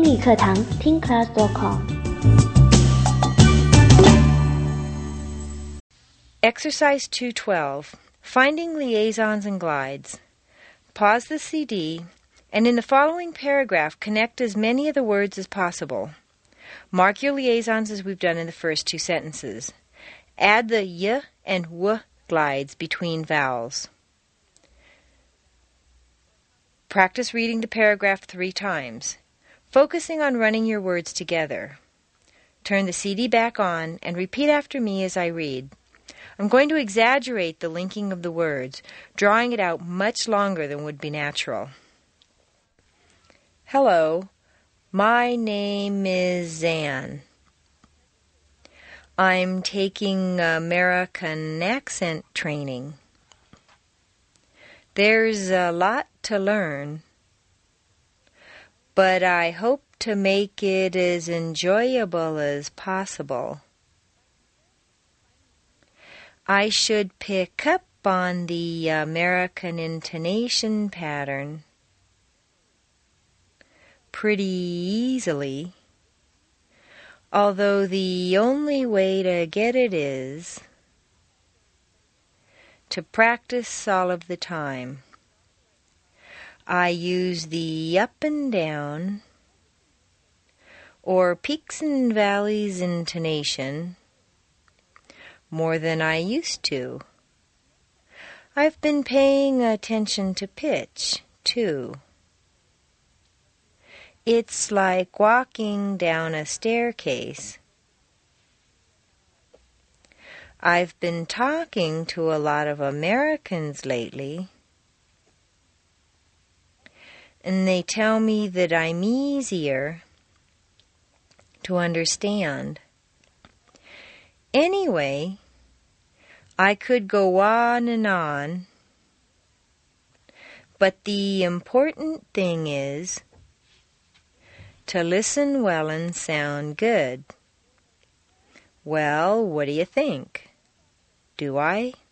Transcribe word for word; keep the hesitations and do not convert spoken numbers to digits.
英语课堂听 class dot com。 Exercise two twelve, Finding Liaisons and Glides. Pause the C D, and in the following paragraph, connect as many of the words as possible. Mark your liaisons as we've done in the first two sentences. Add the y and w glides between vowels. Practice reading the paragraph three times, focusing on running your words together. Turn the C D back on and repeat after me as I read. I'm going to exaggerate the linking of the words, drawing it out much longer than would be natural. Hello, my name is Zan. I'm taking American accent training. There's a lot to learn, but I hope to make it as enjoyable as possible. I should pick up on the American intonation pattern pretty easily, although the only way to get it is to practice all of the time. I use the up and down or peaks and valleys intonation more than I used to. I've been paying attention to pitch, too. It's like walking down a staircase. I've been talking to a lot of Americans lately, and they tell me that I'm easier to understand. Anyway, I could go on and on, but the important thing is to listen well and sound good. Well, what do you think? Do I?